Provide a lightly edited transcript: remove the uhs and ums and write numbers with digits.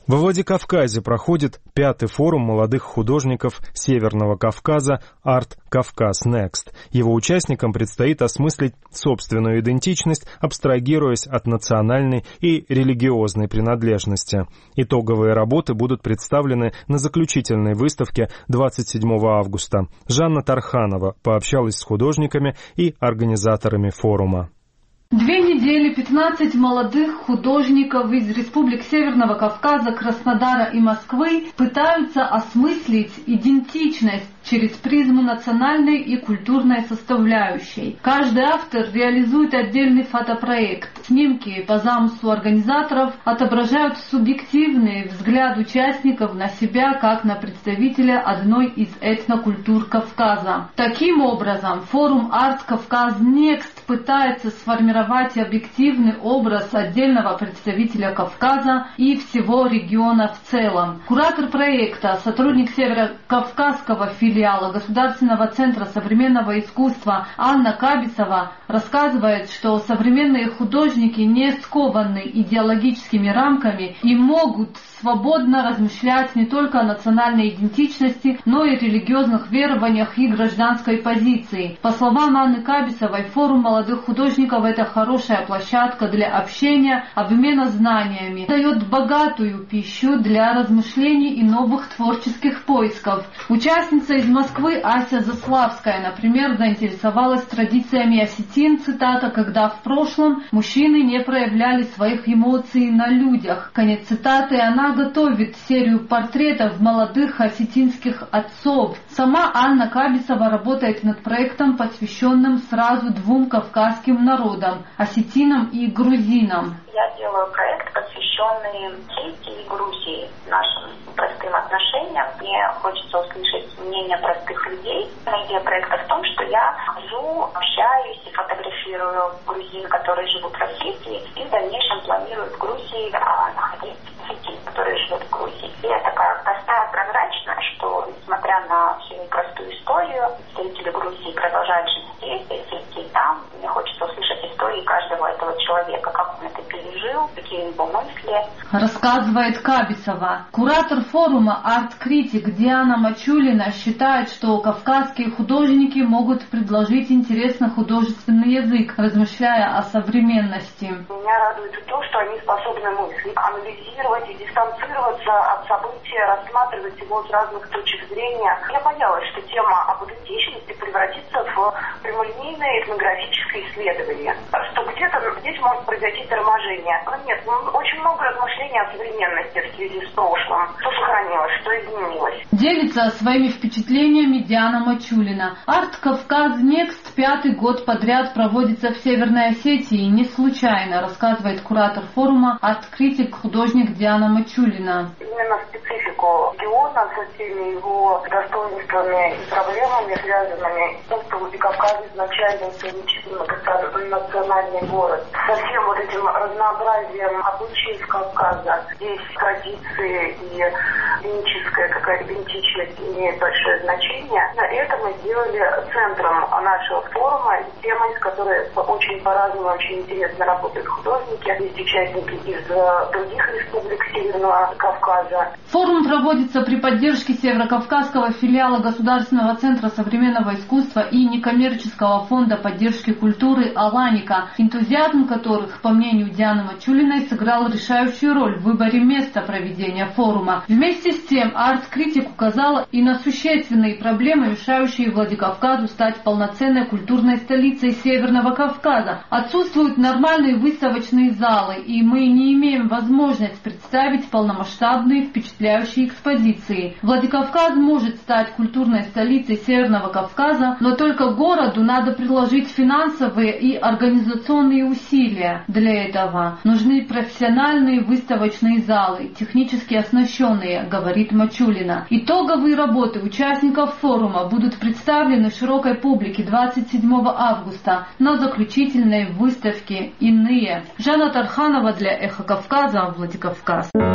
Во Владикавказе проходит 5-й форум молодых художников Северного Кавказа «Арт Кавказ Next». Его участникам предстоит осмыслить собственную идентичность, абстрагируясь от национальной и религиозной принадлежности. Итоговые работы будут представлены на заключительной выставке 27 августа. Жанна Тарханова пообщалась с художниками и организаторами форума. 2 недели 15 молодых художников из республик Северного Кавказа, Краснодара и Москвы пытаются осмыслить идентичность через призму национальной и культурной составляющей. Каждый автор реализует отдельный фотопроект. Снимки по замыслу организаторов отображают субъективный взгляд участников на себя как на представителя одной из этнокультур Кавказа. Таким образом, форум «Арт Кавказ Next» пытается сформировать объективный образ отдельного представителя Кавказа и всего региона в целом. Куратор проекта, сотрудник Северокавказского филиала Государственного центра современного искусства Анна Кабисова рассказывает, что современные художники не скованы идеологическими рамками и могут свободно размышлять не только о национальной идентичности, но и религиозных верованиях и гражданской позиции. По словам Анны Кабисовой, форум молодых художников – это хорошая площадка для общения, обмена знаниями, дает богатую пищу для размышлений и новых творческих поисков. Участница из Москвы Ася Заславская, например, заинтересовалась традициями осетин, цитата, когда в прошлом мужчины не проявляли своих эмоций на людях. Конец цитаты. Она готовит серию портретов молодых осетинских отцов. Сама Анна Кабисова работает над проектом, посвященным сразу 2 кавказским народам – осетинам и грузинам. Я делаю проект, посвященный Осетии и Грузии, нашим простым отношениям. Мне хочется услышать мнение простых людей. Идея проекта в том, что я хожу, общаюсь и фотографирую грузин, которые живут в Осетии, и в дальнейшем планирую в Грузии находить осетин, которые живут в Грузии. Идея такая простая, прозрачная, что, несмотря на всю непростую историю, представители Грузии продолжают жить здесь, Осетии там. Мне хочется услышать истории каждого этого человека, как он это пережил, какие его мысли. Рассказывает Кабисова. Куратор форума «Арт-критик» Диана Мачулина считает, что кавказские художники могут предложить интересный художественный язык, размышляя о современности. Меня радует то, что они способны мыслить, анализировать и дистанцироваться от события, рассматривать его с разных точек зрения. Я боялась, что тема об идентичности превратится в прямолинейное этнографическое исследование, что где-то здесь может произойти торможение. Но нет, очень много размышлений о современности в связи с прошлым. Что сохранилось, что изменилось. Делится своими впечатлениями Диана Мачулина. Арт Кавказ Next 5-й год подряд проводится в Северной Осетии. Не случайно, рассказывает куратор форума арт-критик, художник Диана Мачулина. Именно специфику региона со всеми его достоинствами и проблемами, связанными с тем, что Владикавказ изначально национальный город. Со всем вот этим разнообразием обычаев Кавказа. Здесь традиции и этническая какая-то идентичность имеет большое значение. Это мы сделали центром нашего форума, темой, с которой очень по-разному, очень интересно работают художники. Есть участники из других республик Северного Кавказа. Форум проводится при поддержке Северокавказского филиала Государственного центра современного искусства и некоммерческого фонда поддержки культуры «Аланика», энтузиазм которых, по мнению Дианы Мачулиной, сыграл решающую роль в выборе места проведения форума. Вместе с тем, арт-критик указала и на существенные проблемы, мешающие Владикавказу стать полноценной культурной столицей Северного Кавказа. Отсутствуют нормальные выставочные залы, и мы не имеем возможности представить полномасштабные впечатляющие экспозиции. Владикавказ может стать культурной столицей Северного Кавказа, но только городу надо приложить финансовые и организационные усилия. Для этого нужны профессиональные выставочные залы, технически оснащенные, говорит Мачулина. Итоговые работы участников форума будут представлены широкой публике 27 августа на заключительной выставке «Иные». Жанна Тарханова для «Эхо Кавказа», Владикавказ.